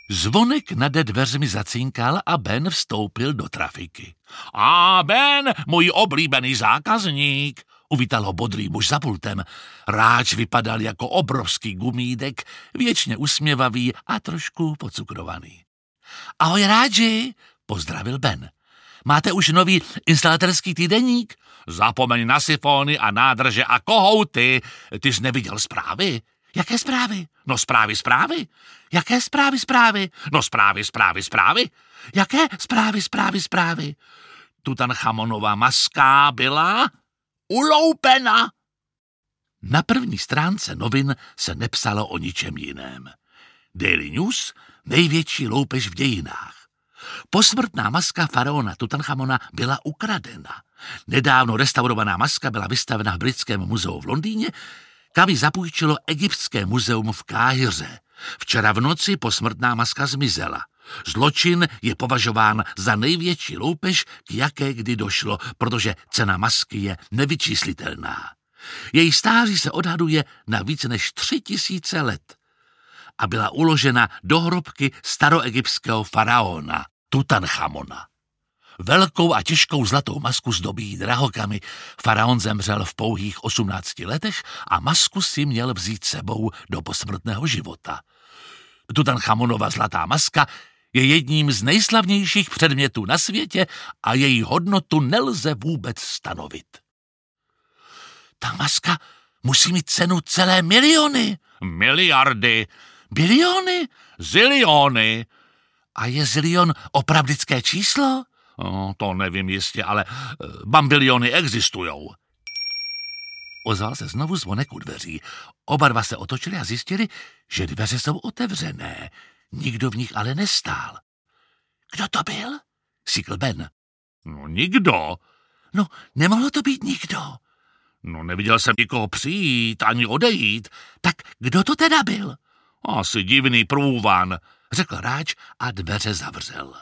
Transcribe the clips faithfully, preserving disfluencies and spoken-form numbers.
Zvonek nade dveřmi zacinkal a Ben vstoupil do trafiky. A Ben, můj oblíbený zákazník, uvítal ho bodrý muž za pultem. Ráč vypadal jako obrovský gumídek, věčně usměvavý a trošku pocukrovaný. Ahoj Ráči, pozdravil Ben. Máte už nový instalatérský týdeník? Zapomeň na sifony a nádrže a kohouty. Ty jsi neviděl zprávy? Jaké zprávy? No zprávy, zprávy. Jaké zprávy, zprávy? No zprávy, zprávy, zprávy. Jaké zprávy, zprávy, zprávy? Tutanchamonova maska byla uloupena. Na první stránce novin se nepsalo o ničem jiném. Daily News, největší loupež v dějinách. Posmrtná maska faraona Tutanchamona byla ukradena. Nedávno restaurovaná maska byla vystavena v Britském muzeu v Londýně, kam ji zapůjčilo Egyptské muzeum v Káhiře. Včera v noci posmrtná maska zmizela. Zločin je považován za největší loupež, k jaké kdy došlo, protože cena masky je nevyčíslitelná. Její stáří se odhaduje na více než tři tisíce let a byla uložena do hrobky staroegyptského faraona Tutanchamona. Velkou a těžkou zlatou masku zdobí drahokamy. Faraon zemřel v pouhých osmnácti letech a masku si měl vzít sebou do posmrtného života. Tutanchamonova zlatá maska je jedním z nejslavnějších předmětů na světě a její hodnotu nelze vůbec stanovit. Ta maska musí mít cenu celé miliony. Miliardy. Biliony? Ziliony. A je zilion opravdické číslo? No, to nevím jistě, ale bambiliony existujou. Ozval se znovu zvonek u dveří. Oba dva se otočili a zjistili, že dveře jsou otevřené. Nikdo v nich ale nestál. Kdo to byl? Sykl Ben. No nikdo. No, nemohlo to být nikdo. No neviděl jsem nikoho přijít ani odejít. Tak kdo to teda byl? Asi divný průvan, řekl Ráč a dveře zavřel.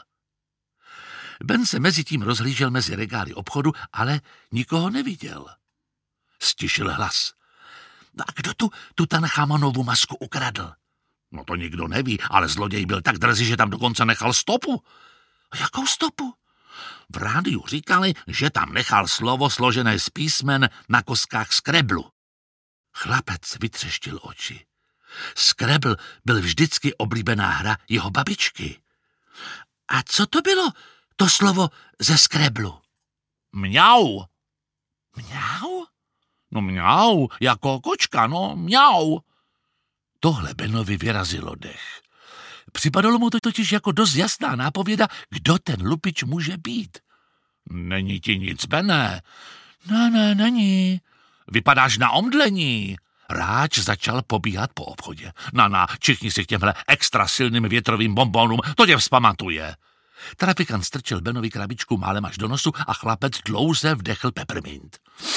Ben se mezi tím rozhlížel mezi regály obchodu, ale nikoho neviděl. Stišil hlas. No a kdo tu Tutanchamonovu masku ukradl? No to nikdo neví, ale zloděj byl tak drzý, že tam dokonce nechal stopu. Jakou stopu? V rádiu říkali, že tam nechal slovo složené z písmen na koskách Scrabble. Chlapec vytřeštil oči. Scrabble byl vždycky oblíbená hra jeho babičky. A co to bylo, to slovo ze Scrabble? Mňau. Mňau? No mňau, jako kočka, no mňau. Tohle Benovi vyrazilo dech. Připadalo mu to totiž jako dost jasná nápověda, kdo ten lupič může být. Není ti nic, Bene? Ne, ne, není. Vypadáš na omdlení. Ráč začal pobíhat po obchodě. Na, na, čichni si k těmhle extra silným větrovým bonbonům, to tě vzpamatuje. Trafikant strčil Benovi krabičku málem až do nosu a chlapec dlouze vdechl peppermint.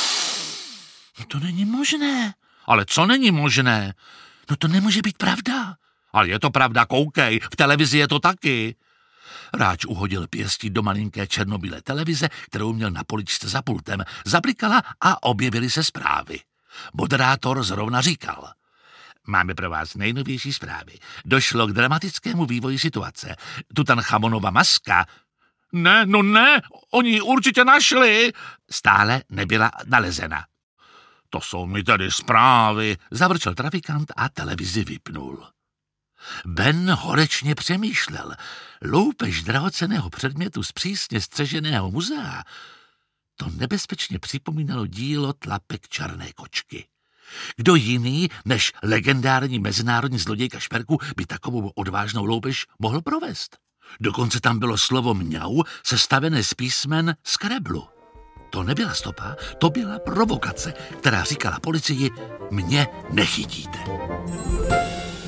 To není možné. Ale co není možné? No to nemůže být pravda. Ale je to pravda, koukej, v televizi je to taky. Ráč uhodil pěstí do malinké černobílé televize, kterou měl na poličce za pultem. Zablikala a objevily se zprávy. Moderátor zrovna říkal. Máme pro vás nejnovější zprávy. Došlo k dramatickému vývoji situace. Tutanchamonova maska... Ne, no ne, oni ji určitě našli. Stále nebyla nalezena. To jsou mi tedy zprávy, zavrčel trafikant a televizi vypnul. Ben horečně přemýšlel. Loupež drahocenného předmětu z přísně střeženého muzea. To nebezpečně připomínalo dílo Tlapek černé kočky. Kdo jiný než legendární mezinárodní zlodějka Šperku by takovou odvážnou loupež mohl provést? Dokonce tam bylo slovo mňau sestavené z písmen Scrabble. To nebyla stopa, to byla provokace, která říkala policii, mě nechytíte.